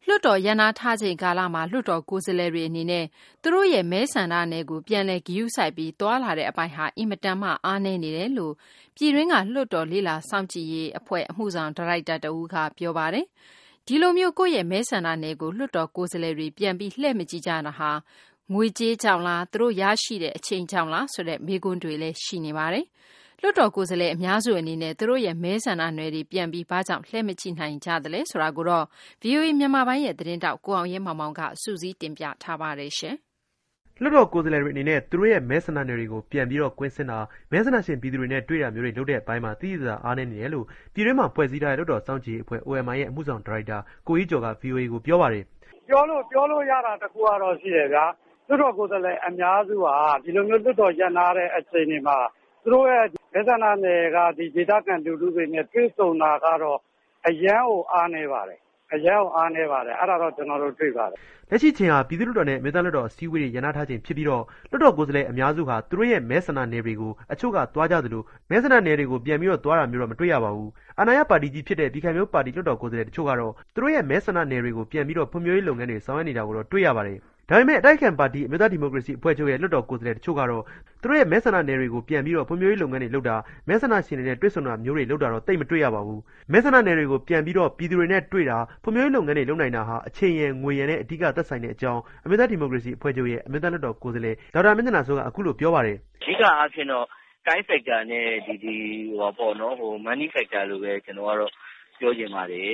လွှတ်တော်ရပ်နားထားချိန်ကာလမှာလွှတ်တော်ကိုယ်စားလှယ်တွေအနေနဲ့သူတို့ရဲ့မဲဆန္ဒနယ်ကိုပြန်လည်ဂရုစိုက်ပြီးသွားလာတဲ့အပိုင်းဟာအင်မတန်မှအားနည်းနေတယ်လို့ပြည်တွင်းကလွှတ်တော်လေ့လာစောင့်ကြည့်ရေးအဖွဲ့အမှုဆောင်ဒါရိုက်တာတဦးကပြောပါတယ်။ဒီလိုမျိုးကိုယ့်ရဲ့မဲဆန္ဒနယ်ကိုလွှတ်တော်ကိုယ်စားလှယ်တွေပြန်ပြီးလှည့်မကြည့်ကြတာဟာငွေကြေးကြောင့်လားသူတို့ရရှိတဲ့အချိန်ကြောင့်လားဆိုတဲ့မေးခွန်းတွေလည်းရှိနေပါတယ်။လွှတ်တော်ကိုယ်စားလှယ်အများစုအနေနဲ့သူတို့ရဲ့မဲဆန္ဒနယ်တွေပြန်ပြီးဘာကြောင့်လှည့်မကြည့်နိုင်ကြသလဲဆိုတာကိုတော့ VOA မြန်မာပိုင်းရဲ့သတင်းတောက်ကိုအောင်ရဲမောင်မောင်ကစူးစီးတင်ပြထားပါတယ်ရှင်။လွှတ်တော်ကိုယ်စားလှယ်တွေအနေနဲ့သူတို့ရဲ့မဲဆန္ဒနယ်တွေကိုပြန်ပြီးတော့ကွင်းဆင်းတာမဲဆန္ဒရှင်ပြည်သူတွေနဲ့တွေ့တာမျိုးတွေလုပ်တဲ့အပိုင်းမှာသိသိသာအားနည်းနေတယ်လို့ပြည်တွင်းမှာဖွဲ့စည်းထားတဲ့လွှတ်တော်စောင့်ကြည့်ရေးအဖွဲ့ OMI ရဲ့အမှုဆောင်ဒါရိုက်တာကိုကြီးကျော်က VOA ကိုပြောပါတယ်။ပြောလို့ရတာတခုကတော့ရှိတယ်ဗျာ။လွှတ်တော်ကိုယ်စားလှယ်အများစုဟာဒီလိုမျိုးလွှတ်တော်ရပ်နားတဲ့အချိန်တွေမှာသူတို့ရဲ့မဲဆန္ဒနယ်ကဒီဒေသခံလူထုတွေနဲ့တွေ့ဆုံတာကတော့အရန်ကိုအားနေပါတယ်။အဲ့ဒါတော့ကျွန်တော်တို့တွေ့ပါတယ်။လက်ရှိချိန်ဟာပြည်သူ့လွှတ်တော်နဲ့အမျိုးသားလွှတ်တော်အစည်းအဝေးတွေရန်နာထားချိန်ဖြစ်ပြီးတော့လွှတ်တော်ကိုယ်စားလှယ်အများစုဟာသူတို့ရဲ့မဲဆန္ဒနယ်တွေကိုအချို့ကသွားကြသလိုမဲဆန္ဒနယ်တွေကိုပြန်ပြီးတော့သွားတာမျိုးတော့မတွေ့ရပါဘူး။အာဏာရပါတီကြီးဖြစ်တဲ့ပြည်ခိုင်ဖြိုးပါတီလွှတ်တော်ကိုယ်စားလှယ်တချို့ကတော့သူတို့ရဲ့မဲဆန္ဒနယ်တွေကိုပြန်ပြီးတော့ဖွံ့ဖြိုးရေးလုပ်ငန်းတွေဆောင်ရွက်နေတာကိုတော့တွေ့ရပါတယ်။ဒါပေမဲ့အတိုက်အခံပါတီအမျိုးသားဒီမိုကရေစီအဖွဲ့ချုပ်ရဲ့လွှတ်တော်ကိုယ်စားလှယ်တချို့ကတော့သူတို့ရဲ့မဲဆန္ဒနယ်တွေကိုပြန်ပြီးတော့ဖွံ့ဖြိုးရေးလုပ်ငန်းတွေလုပ်တာမဲဆန္ဒရှင်တွေနဲ့တွေ့ဆုံတာမျိုးတွေလုပ်တာတော့တိတ်မတွေ့ရပါဘူး။မဲဆန္ဒနယ်တွေကိုပြန်ပြီးတော့ပြည်သူတွေနဲ့တွေ့တာဖွံ့ဖြိုးရေးလုပ်ငန်းတွေလုပ်နိုင်တာဟာအချိန်ရယ်ငွေရယ်နဲ့အဓိကသက်ဆိုင်တဲ့အကြောင်းအမျိုးသားဒီမိုကရေစီအဖွဲ့ချုပ်ရဲ့အမျိုးသားလွှတ်တော်ကိုယ်စားလှယ်ဒေါက်တာမင်းသနာစိုးကအခုလိုပြောပါတယ်။အဓိကအားဖြင့်တော့ time factor နဲ့money factor လို့ပဲကျွန်တော်ကတော့ပြောချင်ပါတယ်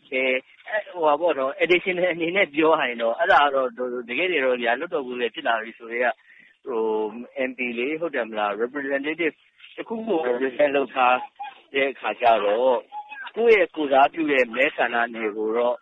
။ additional အနေနဲ့ပြောရရင်တော့အဲ့ဒါတော့တကယ်တွေတော့ဗျာလွှတ်တော်ကိုယ်စားလှယ်ဖြစ်လာပြီဆိုတော့MP လေဟုတ်တယ်မလား representative တခုကို represent လုပ်ထားတဲ့အခါကျတော့ကိုယ့်ရဲ့ကိုယ်စားပြုတဲ့မဲဆန္ဒနယ်ကိုတော့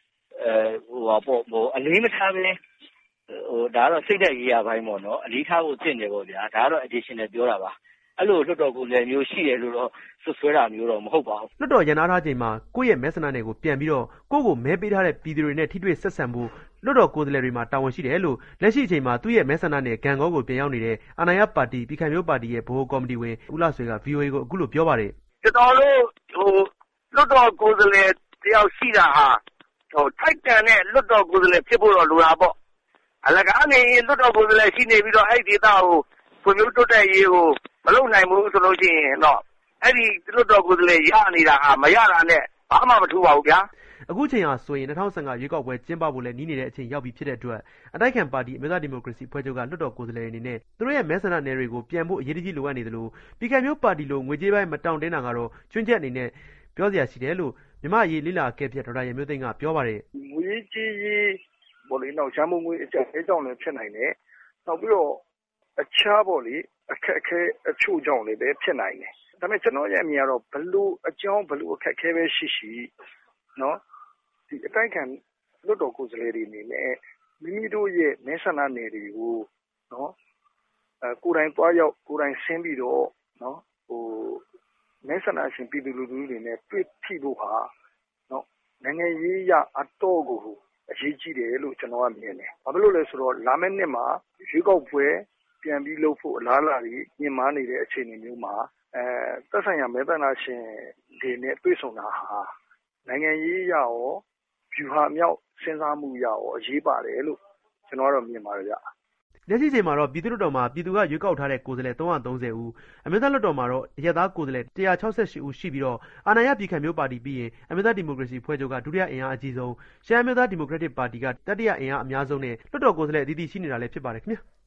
အလေးမထားပဲဒါကတော့စိတ်သက်ရေးရပိုင်းပေါ့နော်အလေးထားဖို့သင့်တယ်ပေါ့ဗျာဒါကတော့ additional ပြောတာပါအဲ့လိုလွှတ်တော်ကိုယ်စားလှယ်မျိုးရှိတယ်လို့တော့ဆွဆွဲတာမျိုးတော့မဟုတ်ပါဘူးလွှတ်တော်ရန်နာထားချိန်မှာကိုယ့်ရဲ့မဲဆန္ဒနယ်ကိုပြန်ပြီးတော့ကိုယ့်ကိုမဲပေးထားတဲ့ပြည်သူတွေနဲ့ထိတွေ့ဆက်ဆံဖို့လွှတ်တော်ကိုယ်စားလှယ်တွေမှာတာဝန်ရှိတယ်လို့လက်ရှိအချိန်မှာသူ့ရဲ့မဲဆန္ဒနယ်ဂံကောကိုပြန်ရောက်နေတဲ့အာဏာရပါတီပြည်ခိုင်ဖြိုးပါတီရဲ့ဗဟိုကော်မတီဝင်ဦးလှဆွေက VOA ကိုအခုလိုပြောပါတယ်ကျွန်တော်တို့လွှတ်တော်ကိုယ်စားလှယ်တယောက်ရှိတာဟာထိုက်တန်တဲ့လွှတ်တော်ကိုယ်စားလှယ်ဖြစ်ဖို့တော့လိုတာပေါ့အလကားနေလွှတ်တော်ကိုယ်စားလှယ်ရှိနေပြီးတော့အဲ့ဒီဒေသကိုဖွံ့ဖြိုးတိုးတက်ရေးကိုမလုပ်နိုင်ဘူးဆိုလို့ရှိရင်တော့အဲ့ဒီလွှတ်တော်ကိုယ်စားလှယ်ရနေတာဟာမရတာနဲ့ဘာမှမထူပါဘူးဗျာအခုချိန်ဟာဆိုရင်2015ရွေးကောက်ပွဲကျင်းပဖို့လည်းနီးနေတဲ့အချိန်ရောက်ပြီဖြစ်တဲ့အတွက်အတိုက်ခံပါတီအမျိုးသားဒီမိုကရေစီအဖွဲ့ချုပ်ကလွှတ်တော်ကိုယ်စားလှယ်အနေနဲ့သူတို့ရဲ့မဲဆန္ဒနယ်တွေကိုပြန်ဖို့အရေးကြီးလိုအပ်နေတယ်လို့ပြည်ခိုင်ဖြိုးပါတီလိုငွေကြေးပိုင်းမတောင်းတင်းတာကတော့ကျွန်းချက်အနေနဲ့ပြောစရာရှိတယ်လို့မြန်မာရေးလိလာကဲပြဒေါက်တာရမျိုးသိန်းကပြောပါတယ်ငွေကြေးရေးပေါ့လေနောက်ရန်ပုံငွေအကျပ်အကြောင်းလည်းဖြစ်နိုင်တယ်နောက်ပြီးတော့အခြားပေါ့လေအခက်အခဲအချို့ကြောင့်လည်းပဲဖြစ်နိုင်တယ်ဒါပေမဲ့ကျွန်တော်ရဲ့အမြင်ကတော့ဘလို့အကြောင်းဘလို့အခက်အခဲပဲရှိနော်ဒီအတိုက်ခံလွတ်တော်ကိုယ်စားလှယ်တွေအနေနဲ့မိမိတို့ရဲ့မဲဆန္ဒနယ်တွေကိုနော်ကိုယ်တိုင်တွားရောက်ကိုယ်တိုင်ဆင်းပြီးတော့နော်မဲဆန္ဒရှင်ပြည်သူလူထုတွေနဲ့တွေ့ထိဖို့ဟာနော်နိုင်ငံရေးရအတော့ကိုအရေးကြီးတယ်လို့ကျွန်တော်ကမြင်တယ်။ဘာဖြစ်လို့လဲဆိုတော့လာမယ့်နှစ်မှာရွေးကောက်ပွဲပြန်ပြီးလုပ်ဖို့အလားအလာတွေမြင်မာနေတဲ့အခြေအနေမျိုးမှာသက်ဆိုင်ရာမဲဆန္ဒရှင်တွေနဲ့တွေ့ဆုံတာဟာနိုင်ငံရေးရရောဗျူဟာမြောက်စဉ်းစားမှုရရောအရေးပါတယ်လို့ကျွန်တော်ကတော့မြင်ပါတယ်ဗျ။လက်ရှိချိန်မှာတော့ပြည်သူ့လွှတ်တော်မှာပြည်သူကရွေးကောက်ထားတဲ့ကိုယ်စားလှယ်330ဦးအမျိုးသားလွှတ်တော်မှာတော့အရပ်သားကိုယ်စားလှယ်168ဦးရှိပြီးတော့အာဏာရပြည်ခိုင်ဖြိုးပါတီပြီးရင်အမျိုးသားဒီမိုကရေစီဖွဲ့ချုပ်ကဒုတိယအင်အားအကြီးဆုံးရှမ်းအမျိုးသားဒီမိုကရက်တစ်ပါတီကတတိယအင်အားအများဆုံးနဲ့လွှတ်တော်ကိုယ်စားလှယ်အသီးသီးရှိနေတာလည်းဖြစ်ပါတယ်ခင်ဗျာ